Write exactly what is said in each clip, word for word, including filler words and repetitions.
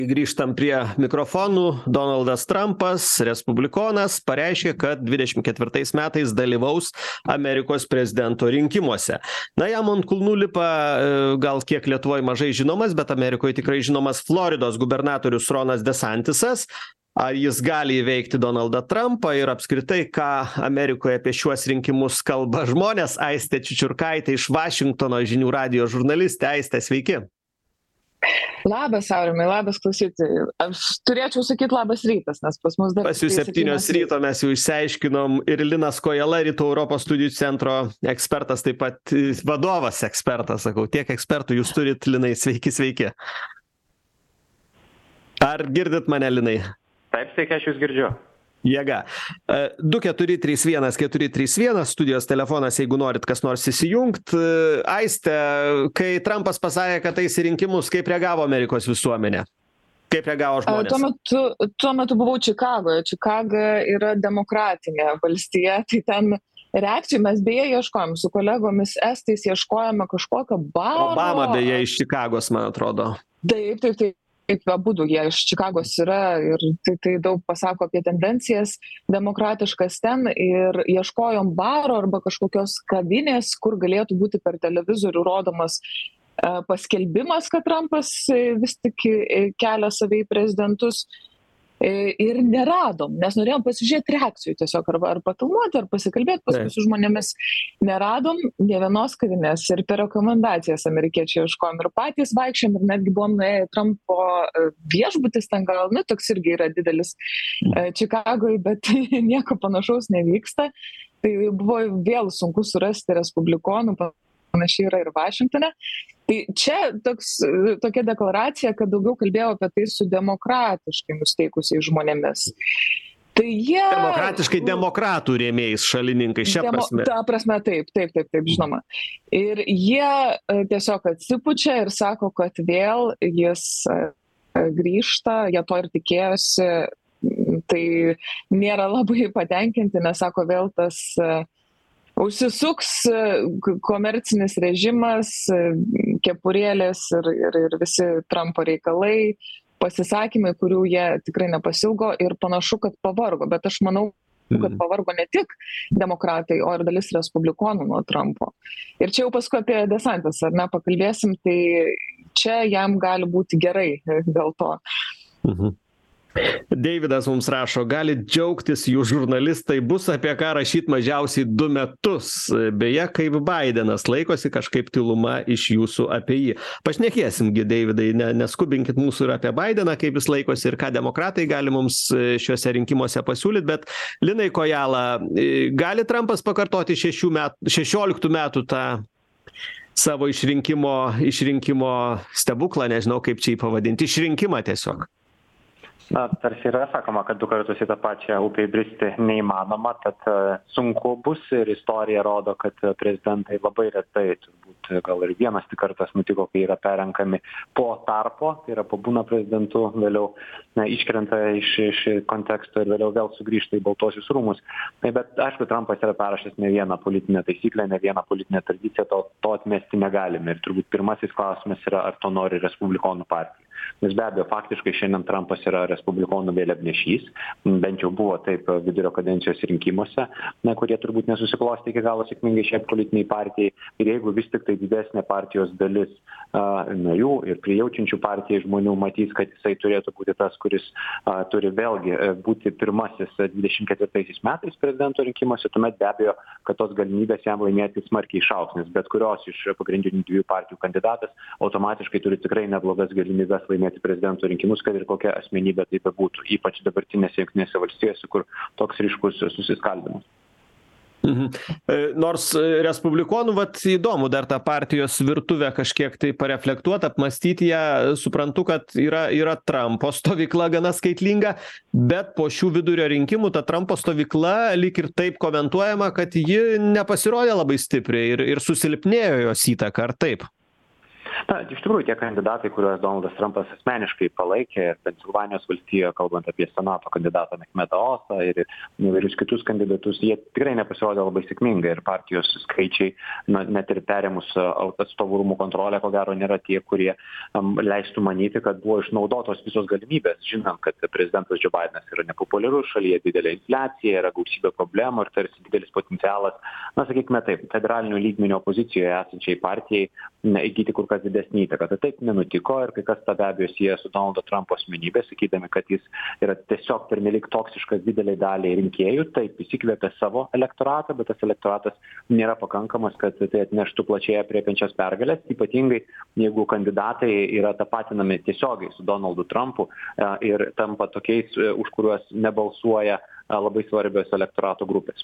Grįžtam prie mikrofonų. Donaldas Trumpas, respublikonas, pareiškė, kad dvidešimt ketvirtais metais dalyvaus Amerikos prezidento rinkimuose. Na, jam ant kulnų lipa gal kiek Lietuvoje mažai žinomas, bet Amerikoje tikrai žinomas Floridos gubernatorius Ronas DeSantisas. Ar jis gali įveikti Donaldą Trumpą ir apskritai, ką Amerikoje apie šiuos rinkimus kalba žmonės? Aistė Čičiurkaitė iš Vašingtono, žinių radijo žurnalistė. Aistė, sveiki. Labas, Aurimai, labas klausytojai. Aš turėčiau sakyti labas rytas, nes pas mus dar... Pas jūs septynios ryto mes jau išsiaiškinom ir Linas Kojala, Rytų Europos studijų centro ekspertas, taip pat vadovas ekspertas, sakau, tiek ekspertų jūs turit, Linai, sveiki, sveiki. Ar girdit mane, Linai? Taip, sveiki, aš jūs girdžiu. Jėga. du keturi trys vienas keturi trys vienas studijos telefonas, jeigu norit kas nors įsijungt. Aiste, kai Trumpas pasakė, kad eis į rinkimus, kaip reagavo Amerikos visuomenė? Kaip reagavo žmonės? Tuo metu, tuo metu buvau Čikagoje. Čikaga yra demokratinė valstija, tai ten reakcijų mes beje ieškojom su kolegomis estais, ieškojome kažkokio baro. Obama beje iš Čikagos, man atrodo. Taip, taip, taip. Kaip abudu jie iš Čikagos yra ir tai, tai daug pasako apie tendencijas demokratiškas ten ir ieškojom baro arba kažkokios kavinės, kur galėtų būti per televizorių rodomas uh, paskelbimas, kad Trumpas vis tik kelia save į prezidentus. Ir neradom, nes norėjom pasižiūrėti reakcijų tiesiog arba ar patalmuoti, ar pasikalbėti paskui su žmonėmis. Neradom nė vienos kavinės ir per rekomendacijas amerikiečiai ieškojom ir patys vaikščiom ir netgi buvom nuėję Trumpo viešbutis ten gal, nu, toks irgi yra didelis Čikagoje, bet nieko panašaus nevyksta. Tai buvo vėl sunku surasti respublikonų, panašiai yra ir Vašingtone. Tai čia toks, tokia deklaracija, kad daugiau kalbėjau apie tai su demokratiškai nusteikusiais žmonėmis. Tai jie... Demokratiškai demokratų rėmėjais šalininkai, šia Demo, prasme. Ta prasme, taip, taip, taip, taip, žinoma. Ir jie tiesiog atsipučia ir sako, kad vėl jis grįžta, jie to ir tikėjosi, tai nėra labai patenkinti, nes sako vėl tas... Užsisuks komercinis režimas, kepurėlės ir, ir, ir visi Trumpo reikalai, pasisakymai, kurių jie tikrai nepasilgo ir panašu, kad pavargo. Bet aš manau, kad pavargo ne tik demokratai, o ir dalis respublikonų nuo Trumpo. Ir čia jau paskui apie DeSantis, ar ne, pakalbėsim, tai čia jam gali būti gerai dėl to. Mhm. Deividas mums rašo, gali džiaugtis jų žurnalistai, bus apie ką rašyti mažiausiai du metus. Beje, kaip Bidenas laikosi, kažkaip tyluma iš jūsų apie jį. Pašnekėsimgi, Deividai, ne, neskubinkit mūsų ir apie Bideną, kaip jis laikosi ir ką demokratai gali mums šiuose rinkimuose pasiūlyti, bet Linai Kojala, gali Trumpas pakartoti šešių metų, šešioliktų metų tą savo išrinkimo, išrinkimo stebuklą, nežinau kaip čia jį pavadinti, išrinkimą tiesiog? Na, tarsi yra sakoma, kad du kartus į tą pačią upę įbristi neįmanoma, tad uh, sunku bus ir istorija rodo, kad prezidentai labai retai, turbūt gal ir vienas tik kartas nutiko, kai yra perrenkami po tarpo, tai yra pabūna prezidentu, vėliau na, iškrenta iš, iš konteksto ir vėliau vėl sugrįžta į Baltuosius rūmus. Na, bet aišku, Trumpas yra perrašęs ne vieną politinę taisyklę, ne vieną politinę tradiciją, to, to atmesti negalime. Ir turbūt pirmasis klausimas yra, ar to nori Respublikonų partija. Nes be abejo, faktiškai šiandien Trumpas yra respublikonų vėliavnešys, bent jau buvo taip vidurio kadencijos rinkimuose, na, kurie turbūt nesusiklosti iki galo sėkmingai šiai politiniai partijai. Ir jeigu vis tik tai didesnė partijos dalis uh, narių ir prijaučiančių partijai žmonių matys, kad jisai turėtų būti tas, kuris uh, turi vėlgi uh, būti pirmasis dvidešimt ketvirtaisiais metais prezidento rinkimuose, tuomet be abejo, kad tos galimybės jam laimėti smarkiai išaugs, nes bet kurios iš pagrindinių dviejų partijų kandidatas automatiškai turi tikrai neblogas galimybės laimėti prezidento rinkimus, kad ir kokia asmenybė tai bebūtų, ypač dabartinėse Jungtinėse valstijose, kur toks ryškus susiskaldimas. Mhm. Nors respublikonų, vat įdomu dar tą partijos virtuvę kažkiek tai pareflektuoti, apmastyti ją, suprantu, kad yra, yra Trumpo stovykla gana skaitlinga, bet po šių vidurio rinkimų ta Trumpo stovykla lyg ir taip komentuojama, kad ji nepasirodė labai stipriai ir, ir susilpnėjo jos įtaka, ar taip? Na, iš tikrųjų, tie kandidatai, kuriuos Donaldas Trumpas asmeniškai palaikė, ir Pensilvanijos valstijoje, kalbant apie senato kandidatą Mehmetą Osą ir įvairius kitus kandidatus, jie tikrai nepasirodė labai sėkmingai ir partijos skaičiai, na, net ir perėmus atstovų rūmų kontrolę, ko gero nėra tie, kurie um, leistų manyti, kad buvo išnaudotos visos galimybės, žinant, kad prezidentas Joe Bidenas yra nepopuliarus, šalyje didelė infliacija, yra gausybė problemų ir tarsi didelis potencialas, na, sakykime taip, federalinių lygmenio opozicijoje esančiai partijai na, įgyti kur kas didesnį įtaką. Tai taip nenutiko ir kai kas tą be abejo sieja su Donaldo Trumpo asmenybė, sakydami, kad jis yra tiesiog pernelyg toksiškas dideliai daliai rinkėjų, taip įsikvėpė savo elektoratą, bet tas elektoratas nėra pakankamas, kad tai atneštų plačiai apriepiančias pergalės, ypatingai jeigu kandidatai yra tapatinami tiesiogiai su Donaldu Trumpu ir tampa tokiais, už kuriuos nebalsuoja labai svarbios elektorato grupės.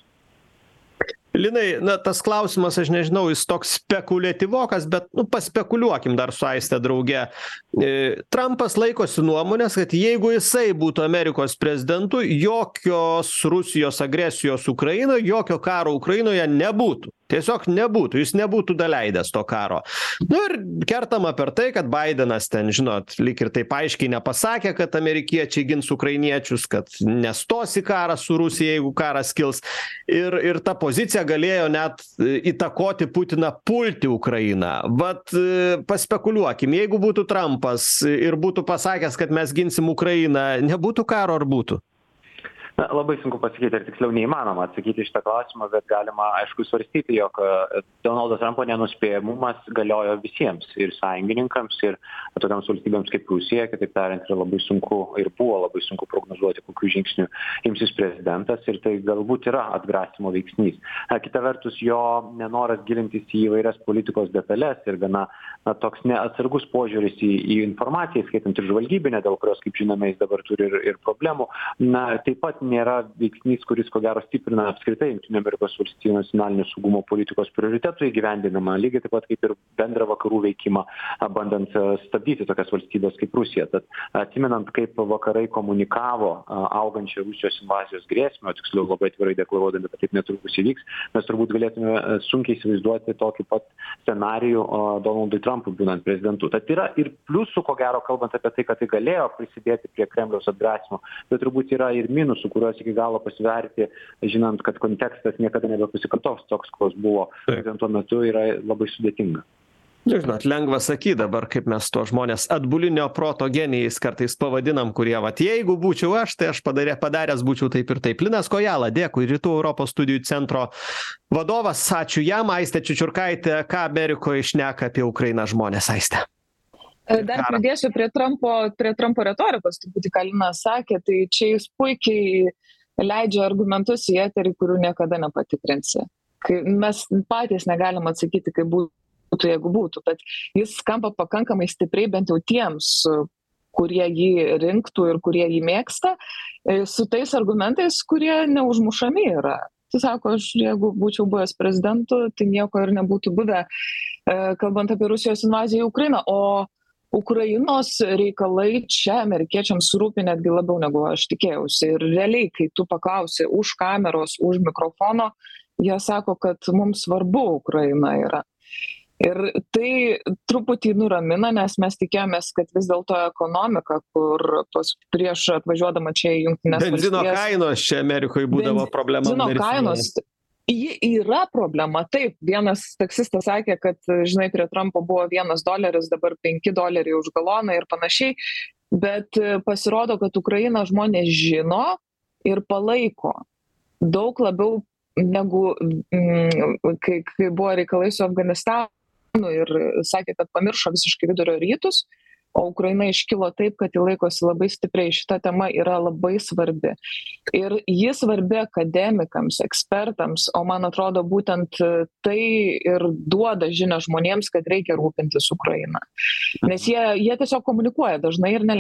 Linai, na, tas klausimas, aš nežinau, jis toks spekuliatyvokas, bet, nu, paspekuliuokim dar su Aiste drauge. E, Trumpas laikosi nuomonės, kad jeigu jisai būtų Amerikos prezidentu, jokios Rusijos agresijos Ukrainoje, jokio karo Ukrainoje nebūtų. Tiesiog nebūtų, jis nebūtų daleidęs to karo. Nu ir kertama per tai, kad Bidenas ten, žinot, lyg ir taip aiškiai nepasakė, kad amerikiečiai gins ukrainiečius, kad nestos į karą su Rusija, jeigu karas kils. Ir, ir ta pozicija galėjo net įtakoti Putiną pulti Ukrainą. Vat paspekuliuokim, jeigu būtų Trumpas ir būtų pasakęs, kad mes ginsim Ukrainą, nebūtų karo ar būtų? Na, labai sunku pasakyti, ir tiksliau neįmanoma atsakyti šitą klausimą, bet galima, aišku, svarstyti, jog Donaldo Trumpo nenuspėjamumas galiojo visiems, ir sąjungininkams, ir tokiams valstybėms kaip Rusija, kitaip tariant, yra labai sunku ir buvo labai sunku prognozuoti, kokių žingsnių imsis prezidentas, ir tai galbūt yra atgrasimo veiksnys. Kita vertus, jo nenoras gilintis į įvairias politikos detalės ir gana na, toks neatsargus požiūris į, į informaciją, skaitant ir žvalgybinę, dėl kurios, kaip žinome, jis dabar turi ir, ir problemų, na, taip pat nėra veiksnys, kuris ko gero stiprina apskritai Jungtinių Amerikos valstijų nacionalinio saugumo politikos prioritetų įgyvendinimą, lygiai taip pat kaip ir bendrą vakarų veikimą, bandant stabdyti tokias valstybės kaip Rusija. Tad atsimenant, kaip vakarai komunikavo augančią Rusijos invazijos grėsmę, o tiksliau labai atvirai deklaruodami, kad taip netrukus įvyks, mes turbūt galėtume sunkiai įsivaizduoti tokį pat scenarijų Donaldui Trumpui būnant prezidentu. Tad yra ir pliusų, ko gero, kalbant apie tai, kad tai galėjo prisidėti prie Kremliaus atgrasimo, bet turbūt yra ir minusų, kuriuos iki galo pasverti, žinant, kad kontekstas niekada nebepasikartos toks, koks buvo tuo metu, yra labai sudėtinga. Žinot, lengva sakyti dabar, kaip mes to žmonės atbulinio proto genijais kartais pavadinam, kurie, vat, jeigu būčiau aš, tai aš padarė, padaręs būčiau taip ir taip. Linas Kojala, dėkui, Rytų Europos studijų centro vadovas, ačiū jam, Aistė Čiučiurkaitė, ką Amerikoje šneka apie Ukrainą žmonės, Aistė. Dar pridėsiu prie Trumpo, prie Trumpo retorikos, turbūt ką Linas sakė, tai čia jis puikiai leidžia argumentus į eterį, kurių niekada nepatikrinsi. Kai mes patys negalim atsakyti, kaip būtų, jeigu būtų, bet jis skamba pakankamai stipriai bent jau tiems, kurie jį rinktų ir kurie jį mėgsta, su tais argumentais, kurie neužmušami yra. Tai sako, aš jeigu būčiau buvęs prezidentu, tai nieko ir nebūtų buvę, kalbant apie Rusijos invaziją į Ukrainą. O Ukrainos reikalai čia amerikiečiams rūpi netgi labiau negu aš tikėjausi. Ir realiai, kai tu paklausi už kameros, už mikrofono, jie sako, kad mums svarbu Ukraina yra. Ir tai truputį nuramina, nes mes tikėjomės, kad vis dėlto ekonomika, kur pas, prieš atvažiuodama čia į Jungtines valstijas... Benzino kainos čia Amerikoje būdavo problema. Benzino kainos... Ji yra problema, taip. Vienas taksistas sakė, kad, žinai, prie Trumpo buvo vienas doleris, dabar penki doleriai už galoną ir panašiai, bet pasirodo, kad Ukrainą žmonės žino ir palaiko daug labiau negu mm, kai, kai buvo reikalai su Afganistanu ir sakė, kad pamiršo visiškai vidurio rytus, o Ukraina iškilo taip, kad ji laikosi labai stipriai. Šita tema yra labai svarbi. Ir ji svarbi akademikams, ekspertams, o man atrodo būtent tai ir duoda žinią žmonėms, kad reikia rūpintis Ukraina. Nes jie, jie tiesiog komunikuoja dažnai ir neleido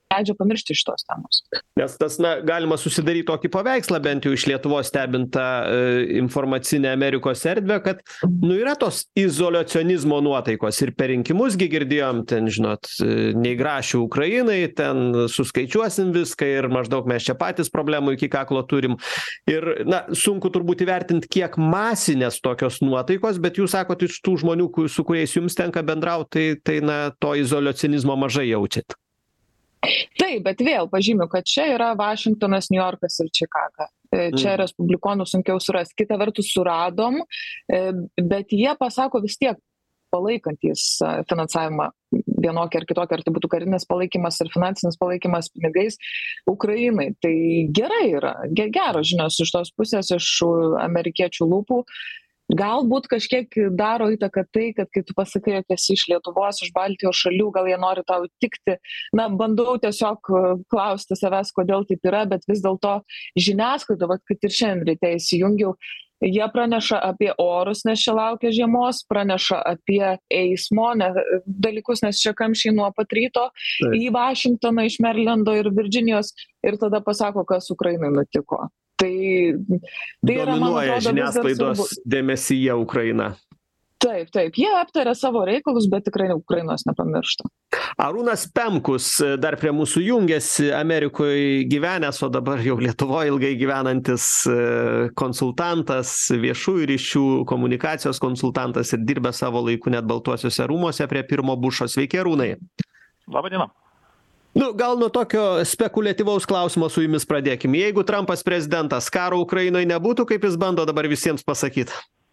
leidžia pamiršti šitos temos. Nes tas, na, galima susidaryti tokį paveikslą, bent jau iš Lietuvos stebintą e, informacinę Amerikos erdvę, kad, nu, yra tos izoliacionizmo nuotaikos ir per rinkimusgi girdėjom, ten, žinot, nei grašių Ukrainai, ten suskaičiuosim viską ir maždaug mes čia patys problemų iki kaklo turim. Ir, na, sunku turbūt įvertinti, kiek masinės tokios nuotaikos, bet jūs sakot, iš tų žmonių, su kuriais jums tenka bendrauti, tai, tai, na, to izoliacionizmo mažai jaučiat. Taip, bet vėl pažymiu, kad čia yra Vašingtonas, Niujorkas ir Čikaga. Čia mm. respublikonų sunkiau surasti. Kita vertus suradom, bet jie pasako vis tiek palaikantis finansavimą vienokį ar kitokį, ar tai būtų karinis palaikymas ar finansinis palaikymas pinigais Ukrainai. Tai gerai yra, geros žinios iš tos pusės, iš amerikiečių lūpų. Galbūt kažkiek daro įtaką tai, kad kai tu pasakai, kad esi iš Lietuvos, iš Baltijos šalių, gal jie nori tau tikti. Na, bandau tiesiog klausti savęs, kodėl taip yra, bet vis dėlto žiniasklaida, vat, kad ir šiandien ryte įsijungiau, jie praneša apie orus, nes čia laukia žiemos, praneša apie eismo ne, dalykus, nes čia kamščiai nuo pat ryto, tai į Vašingtoną iš Merilendo ir Virdžinijos ir tada pasako, kas Ukrainai nutiko. Tai, tai yra, man atrodo, žiniasklaidos dėmesyje Ukraina. Taip, taip, jie aptarė savo reikalus, bet tikrai Ukrainos nepamiršta. Arūnas Pemkus dar prie mūsų jungiasi, Amerikoje gyvenęs, o dabar jau Lietuvoje ilgai gyvenantis konsultantas, viešųjų ryšių komunikacijos konsultantas ir dirbęs savo laiku net Baltuosiuose rūmuose prie pirmo Bušo. Sveiki, Arūnai. Labą dieną. Nu, gal nuo tokio spekuliatyvaus klausimo su jumis pradėkim. Jeigu Trumpas prezidentas, karo Ukrainoje nebūtų, kaip jis bando dabar visiems pasakyti?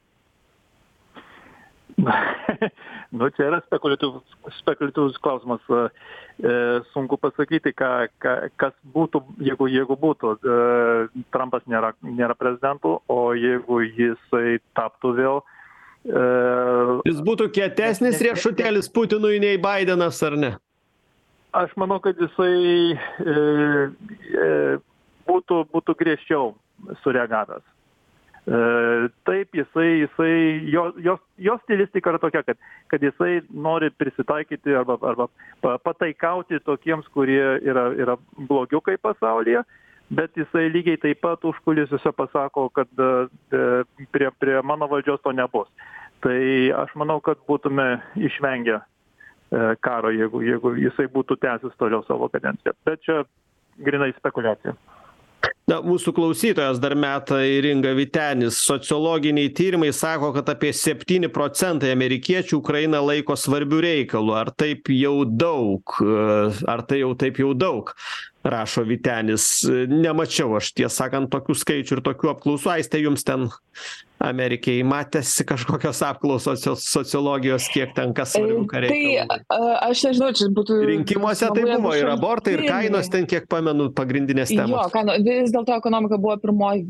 Nu, čia yra spekuliatyvus, spekuliatyvus klausimas. E, sunku pasakyti, ką, ką, kas būtų, jeigu, jeigu būtų. E, Trumpas nėra, nėra prezidentu, o jeigu jisai taptų vėl. E, jis būtų kietesnis riešutėlis Putinui nei Bidenas, ar ne? Aš manau, kad jisai e, e, būtų, būtų griežčiau sureagavęs. E, taip, jisai, jisai jo, jo, jo stilistika yra tokia, kad, kad jisai nori prisitaikyti arba, arba pataikauti tokiems, kurie yra, yra blogiukai pasaulyje, bet jisai lygiai taip pat užkulisiuose pasako, kad e, prie, prie mano valdžios to nebus. Tai aš manau, kad būtume išvengę karo, jeigu, jeigu jisai būtų tęsis toliau savo kadenciją. Bet čia grynai spekulacija. Na, mūsų klausytojas dar meta Inga Vitenis. Sociologiniai tyrimai sako, kad apie septyni procentai amerikiečių Ukrainą laiko svarbių reikalų. Ar taip jau daug? Ar tai jau taip jau daug? Rašo Vitenis. Nemačiau aš, tiesą sakant, tokių skaičių ir tokių apklausų. Aiste, jums ten Amerikai matėsi kažkokios apklausos sociologijos, kiek ten kas svarbių ką reikia? Tai aš nežinau, čia būtų... Rinkimuose tai buvo ir abortai, ir kainos ten, kiek pamenu, pagrindinės temos. Jo, kaino, vis dėlto ekonomika buvo pirmoje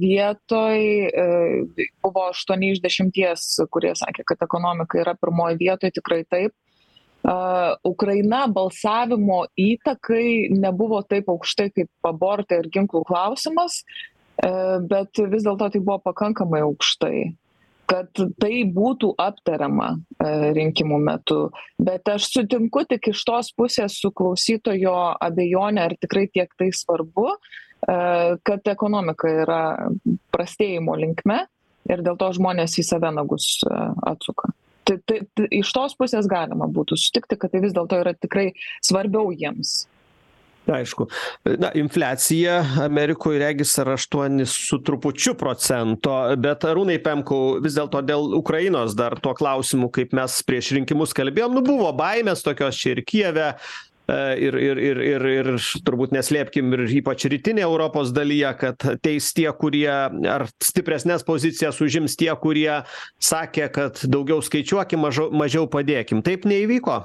vietoje, buvo aštuoni iš dešimties, kurie sakė, kad ekonomika yra pirmoje vietoje, tikrai taip. Uh, Ukraina balsavimo įtakai nebuvo taip aukštai kaip abortai ir ginklų klausimas, uh, bet vis dėlto tai buvo pakankamai aukštai, kad tai būtų aptariama uh, rinkimų metu. Bet aš sutinku tik iš tos pusės su klausytojo abejonė, ar tikrai tiek tai svarbu, uh, kad ekonomika yra prastėjimo linkme ir dėl to žmonės į save nagus uh, atsuka. Tai, tai, tai iš tos pusės galima būtų sutikti, kad tai vis dėlto yra tikrai svarbiau jiems. Aišku. Na, infliacija Amerikoje regis yra aštuoni su trupučiu procento, bet Arūnai Pemkau, vis dėlto dėl Ukrainos dar tuo klausimu, kaip mes prieš rinkimus kalbėjom, nu buvo baimės tokios čia ir Kijeve, ir, ir, ir, ir, ir turbūt neslėpkim ir ypač rytinė Europos dalyje, kad ateis tie, kurie ar stipresnės pozicijas užims tie, kurie sakė, kad daugiau skaičiuokim, mažiau, mažiau padėkim. Taip neįvyko?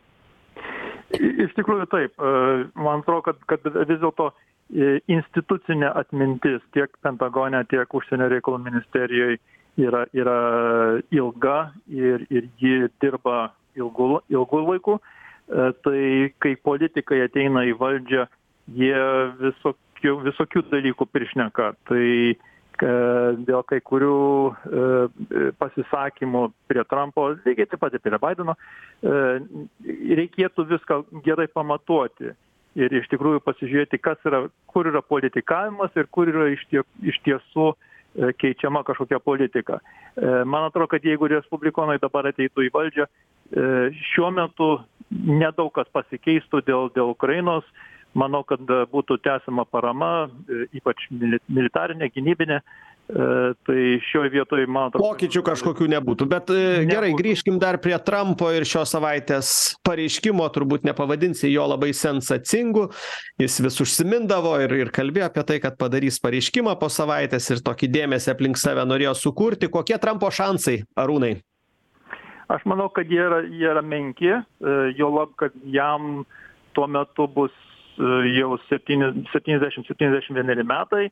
Iš tikrųjų taip. Man atrodo, kad, kad vis dėlto institucinė atmintis tiek Pentagone, tiek Užsienio reikalų ministerijoje yra, yra ilga ir, ir ji dirba ilgu, ilgu laiku. Tai kai politikai ateina į valdžią, jie visokių, visokių dalykų prišneka. Tai dėl kai kurių pasisakymų prie Trumpo, lygiai taip pat ir prie Bideno, reikėtų viską gerai pamatuoti. ir iš tikrųjų pasižiūrėti, kas yra, kur yra politikavimas ir kur yra iš, tie, iš tiesų keičiama kažkokia politika. Man atrodo, kad jeigu respublikonai dabar ateitų į valdžią, šiuo metu nedaug kas pasikeistų dėl, dėl Ukrainos. Manau, kad būtų tęsiama parama, ypač militarinė, gynybinė. Tai šioje vietoje, man atrodo... Pokyčių kažkokių nebūtų, bet nebūtų. Gerai, grįžkim dar prie Trumpo ir šios savaitės pareiškimo, turbūt nepavadinsi jo labai sensacingu, jis vis užsimindavo ir, ir kalbėjo apie tai, kad padarys pareiškimą po savaitės ir tokį dėmesį aplink save norėjo sukurti. Kokie Trumpo šansai, Arūnai? Aš manau, kad jie yra, jie yra menki, jo lab, kad jam tuo metu bus jau septyniasdešimt septyniasdešimt vieneri metai.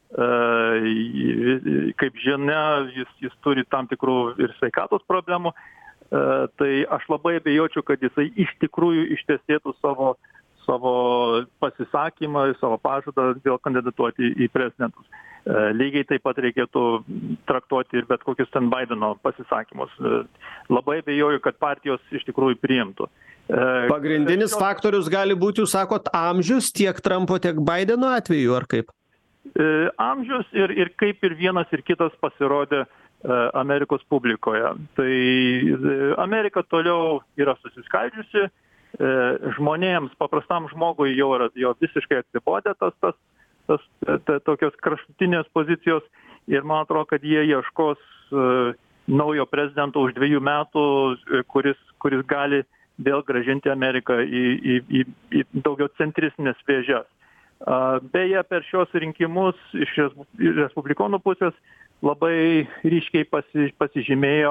Kaip žinia, jis, jis turi tam tikrų ir sveikatos problemų, tai aš labai abejočiau, kad jisai iš tikrųjų ištesėtų savo, savo pasisakymą, savo pažadą dėl kandidatuoti į prezidentus. Lygiai taip pat reikėtų traktuoti ir bet kokius ten Baideno pasisakymus. Labai abejoju, kad partijos iš tikrųjų priimtų. Pagrindinis faktorius gali būti, jūs sakot, amžius tiek Trumpo, tiek Baideno atveju, ar kaip? Amžius ir, ir kaip ir vienas ir kitas pasirodė Amerikos publikoje. Tai Amerika toliau yra susiskaldžiusi, žmonėms, paprastam žmogui jau yra jau visiškai atsibodė tas, tas, tas, tas tokios kraštutinės pozicijos ir man atrodo, kad jie ieškos naujo prezidento už dviejų metų, kuris, kuris gali vėl grąžinti Ameriką į, į, į, į daugiau centristinės vėžes. Beje, per šios rinkimus iš respublikonų pusės labai ryškiai pasi, pasižymėjo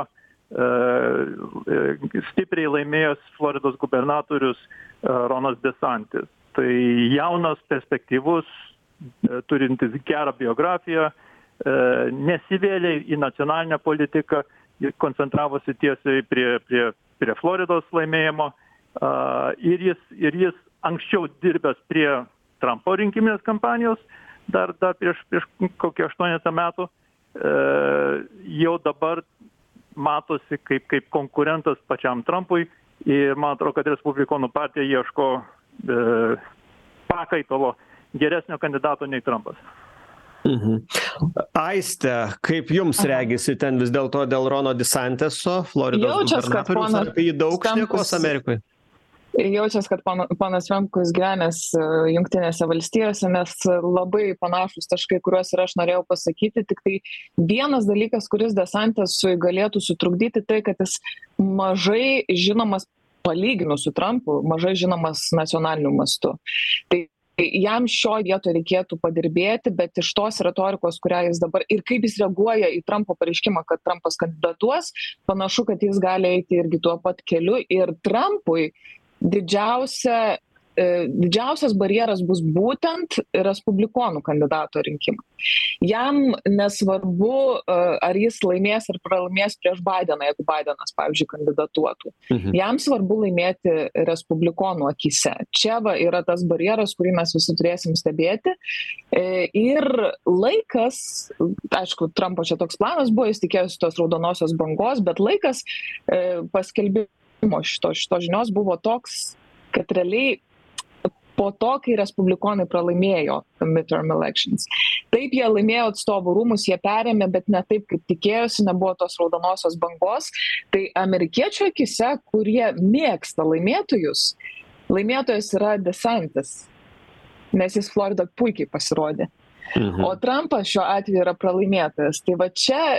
e, stipriai laimėjęs Floridos gubernatorius e, Ronas DeSantis. Tai jaunas, perspektyvus, e, turintis gerą biografiją, e, nesivėlė į nacionalinę politiką, koncentravosi tiesiai prie, prie, prie Floridos laimėjimo e, ir, jis, ir jis anksčiau dirbęs prie Trumpo rinkiminės kampanijos, dar, dar prieš, prieš kokį aštuonetą metų, e, jau dabar matosi kaip, kaip konkurentas pačiam Trumpui ir man atrodo, kad Respublikonų partija ieško e, pakaitalo geresnio kandidato nei Trumpas. Mhm. Aiste, kaip jums regisi ten vis dėlto dėl Rono DeSantiso, Floridos gubernatorius, ar apie jį daug šnekos Amerikoje? Jaučias, kad ponas Trumpas gyvenęs Jungtinėse valstijose, nes labai panašus taškai, kuriuos ir aš norėjau pasakyti, tik tai vienas dalykas, kuris DeSantisui galėtų sutrukdyti, tai kad jis mažai žinomas palyginus su Trumpu, mažai žinomas nacionaliniu mastu. Tai jam šio vieto reikėtų padirbėti, bet iš tos retorikos, kurią jis dabar ir kaip jis reaguoja į Trumpo pareiškimą, kad Trumpas kandidatuos, panašu, kad jis gali eiti irgi tuo pat keliu ir Trumpui Didžiausia, didžiausias barjeras bus būtent respublikonų kandidato rinkimai. Jam nesvarbu, ar jis laimės ar pralaimės prieš Baideną, jeigu Baidenas, pavyzdžiui, kandidatuotų. Mhm. Jam svarbu laimėti respublikonų akyse. Čia va yra tas barjeras, kurį mes visi turėsim stebėti. Ir laikas, aišku, Trumpo čia toks planas buvo, jis tikėjosi tos raudonosios bangos, bet laikas paskelbė Šito, šito žinios buvo toks, kad realiai po to, kai respublikonai pralaimėjo midterm elections. Taip, jie laimėjo atstovų rūmus, jie perėmė, bet ne taip, kaip tikėjosi, nebuvo tos raudonosios bangos. Tai amerikiečių akise, kurie mėgsta laimėtojus, laimėtojas yra DeSantis, nes jis Florida puikiai pasirodė. Mhm. O Trumpas šiuo atveju yra pralaimėtojas. Tai va čia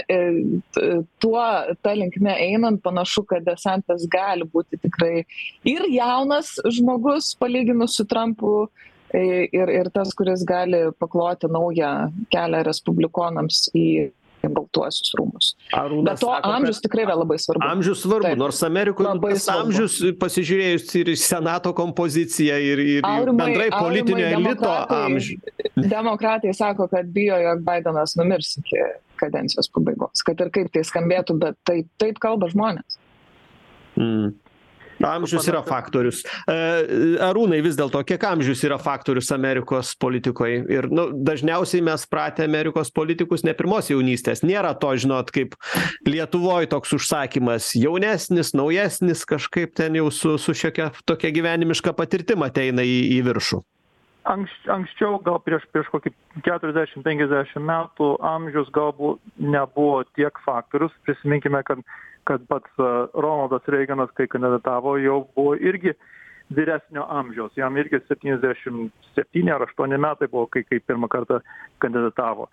tuo, ta linkme einant, panašu, kad DeSantis gali būti tikrai ir jaunas žmogus palyginus su Trumpu ir, ir tas, kuris gali pakloti naują kelią respublikonams į Baltuosius rūmus. Bet to sako, amžius tikrai yra labai svarbu. Amžius svarbu, taip, nors Amerikoje tas amžius, pasižiūrėjus ir Senato kompoziciją ir, ir aurimai, bendrai politinio elito amžių. Demokratai sako, kad bijo, jog Baidenas numirs iki kadencijos pabaigos. Kad ir kaip tai skambėtų, bet taip, taip kalba žmonės. Mm. Amžius yra faktorius. Arūnai, vis dėlto, kiek amžius yra faktorius Amerikos politikoje? Ir nu, dažniausiai mes pratę Amerikos politikus ne pirmos jaunystės. Nėra to, žinot, kaip Lietuvoje toks užsakymas jaunesnis, naujesnis, kažkaip ten jau su, su šiokia tokia gyvenimiška patirtima ateina į, į viršų. Anks, anksčiau, gal prieš, prieš kokį keturiasdešimt penkiasdešimt metų amžius galbūt nebuvo tiek faktorius. Prisiminkime, kad kad pats Ronaldas Reiganas, kai kandidatavo, jau buvo irgi vyresnio amžiaus. Jam irgi septyniasdešimt septyni ar aštuoni metai buvo, kai, kai pirmą kartą kandidatavo.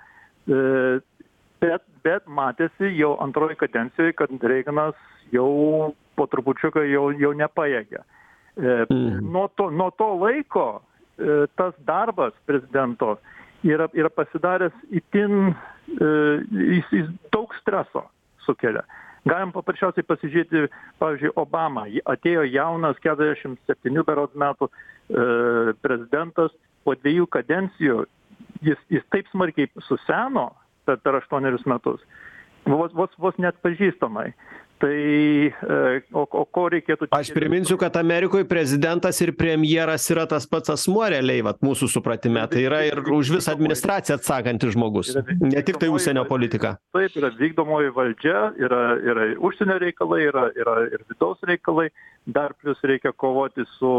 Bet, bet matėsi jau antroji kadencijoje, kad Reiganas jau po trupučiuką jau, jau nepajėgia. Mm. Nuo, to, nuo to laiko tas darbas prezidento yra, yra pasidaręs itin, jis, jis daug streso sukelia. Galim paprasčiausiai pasižiūrėti, pavyzdžiui, Obama. Atėjo jaunas keturiasdešimt septynių berods metų e, prezidentas, po dviejų kadencijų jis, jis taip smarkiai suseno per, per aštuonerius metus, vos, vos, vos net pažįstamai. Tai e, o, o ko reikėtų... Aš priminsiu, kad Amerikoje prezidentas ir premjeras yra tas pats asmuo realiai, vat, mūsų supratime. Tai yra ir už visą administraciją atsakantis žmogus, ne tik tai užsienio politika. Taip, yra vykdomoji valdžia, yra, yra užsienio reikalai, yra, yra ir vidaus reikalai, dar plus reikia kovoti su,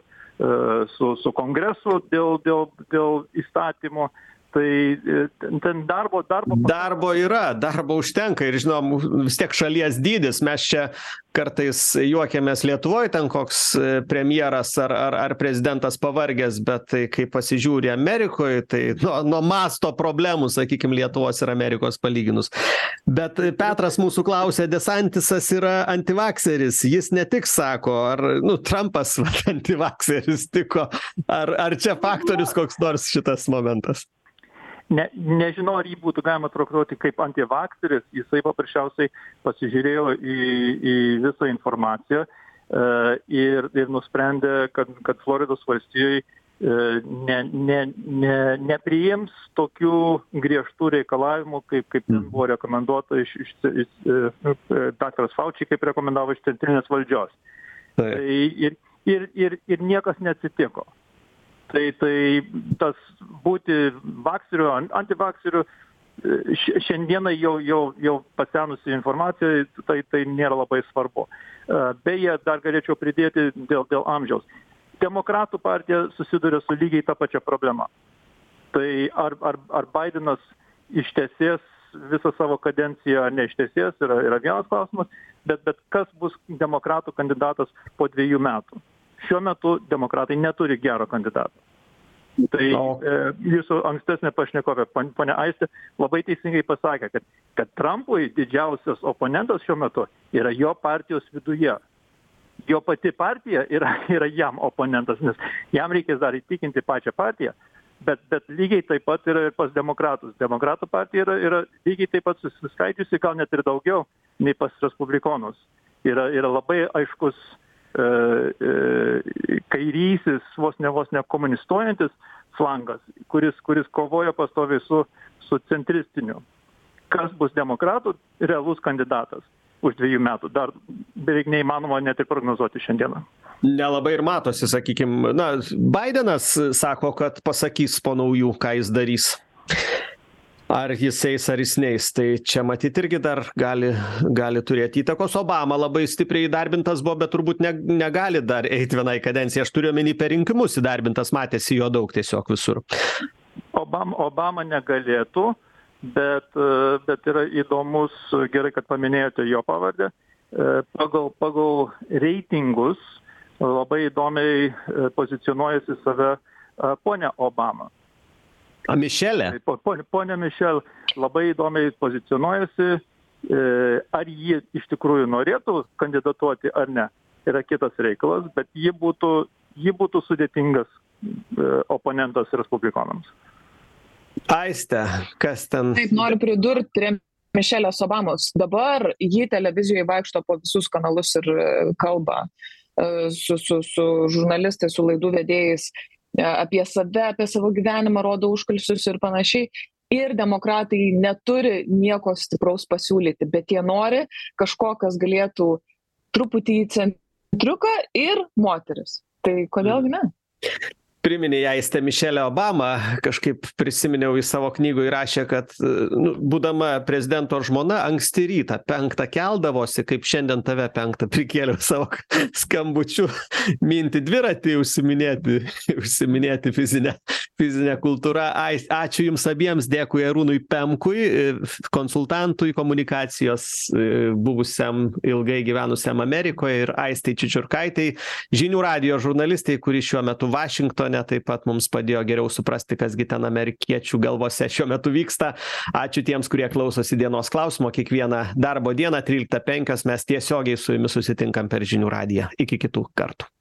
su, su kongresu dėl, dėl, dėl įstatymo. Tai ten darbo, darbo... Darbo yra, darbo užtenka ir žinom, vis tiek šalies dydis. Mes čia kartais juokiamės Lietuvoje, ten koks premjeras ar, ar, ar prezidentas pavargęs, bet tai kai pasižiūri Amerikoje, tai nuo, nuo masto problemų, sakykime, Lietuvos ir Amerikos palyginus. Bet Petras mūsų klausė, DeSantisas yra antivakseris. Jis ne tik sako, ar nu, Trumpas va, antivakseris tiko, ar, ar čia faktorius koks nors šitas momentas? Ne, nežinau, ar jį būtų galima traktuoti kaip antivakseris, jisai paprasčiausiai pasižiūrėjo į, į visą informaciją e, ir, ir nusprendė, kad, kad Floridos valstijoje e, ne, ne, ne, nepriims tokių griežtų reikalavimų, kaip, kaip ten buvo rekomenduota iš, iš, iš e, daktaras Fauci, kaip rekomendavo iš centrinės valdžios. Tai ir, ir, ir, ir niekas neatsitiko. Tai, tai tas būti vakseriu, antivakseriu, šiandieną jau, jau, jau pasenusi informacija, tai, tai nėra labai svarbu. Beje, dar galėčiau pridėti dėl, dėl amžiaus. Demokratų partija susiduria su lygiai tą pačią problemą. Tai ar, ar, ar Bidenas ištesės visą savo kadenciją ar neištesės, yra, yra vienas klausimas, bet, bet kas bus demokratų kandidatas po dviejų metų? Šiuo metu demokratai neturi gero kandidato. Tai e, jūsų ankstesnė pašnekovė, ponia Aistė, labai teisingai pasakė, kad, kad Trumpui didžiausias oponentas šiuo metu yra jo partijos viduje. Jo pati partija yra, yra jam oponentas, nes jam reikės dar įtikinti pačią partiją, bet, bet lygiai taip pat yra ir pas demokratus. Demokratų partija yra, yra lygiai taip pat susiskaidžiusi, gal net ir daugiau nei pas respublikonus. Yra, yra labai aiškus kairysis, vos ne vos ne komunistuojantis flangas, kuris, kuris kovoja pastoviai su, su centristiniu. Kas bus demokratų realus kandidatas už dviejų metų? Dar beveik neįmanoma net ir prognozuoti šiandieną. Nelabai ir matosi, sakykime. Na, Bidenas sako, kad pasakys po naujų, ką jis darys. Ar jis eis, ar jis neis, tai čia matyt irgi dar gali, gali turėti įtakos. Obama labai stipriai įdarbintas buvo, bet turbūt ne, negali dar eiti vienai kadencijai. Aš turiu omeny per rinkimus įdarbintas, matėsi jo daug tiesiog visur. Obama, Obama negalėtų, bet, bet yra įdomus, gerai, kad paminėjote jo pavardę, pagal, pagal reitingus labai įdomiai pozicionuojasi save ponia Obama. A, Mišelė? Ponia Mišel labai įdomiai pozicionuojasi, ar ji iš tikrųjų norėtų kandidatuoti ar ne, yra kitas reikalas, bet ji būtų, ji būtų sudėtingas oponentas respublikonams. Aiste, kas ten? Taip, noriu pridurti prie Mišelės Obamos. Dabar ji televizijoje vaikšto po visus kanalus ir kalba su, su, su žurnalistais, su laidų vedėjais apie save, apie savo gyvenimą, rodo užkulisius ir panašiai. Ir demokratai neturi nieko stipraus pasiūlyti, bet jie nori kažko, kas galėtų truputį į triuką ir moteris. Tai kodėlgi ne? Priminė Aistė Mišelė Obama, kažkaip prisiminiau į savo knygų įrašė, kad nu, būdama prezidento žmona anksti rytą penktą keldavosi, kaip šiandien tave penktą prikėliau savo skambučiu, minti dviratį, užsiminėti, užsiminėti fizinę, fizinę kultūrą. Ačiū Jums abiems, dėkui Arūnui Pemkui, konsultantui komunikacijos, buvusiam ilgai gyvenusiam Amerikoje, ir Aistei Čičiurkaitei, žinių radijo žurnalistai, kuri šiuo metu Vašingtone taip pat mums padėjo geriau suprasti, kas gi ten amerikiečių galvose šiuo metu vyksta. Ačiū tiems, kurie klausosi dienos klausimo. Kiekvieną darbo dieną tryliktą penkios mes tiesiogiai su jumis susitinkam per žinių radiją. Iki kitų kartų.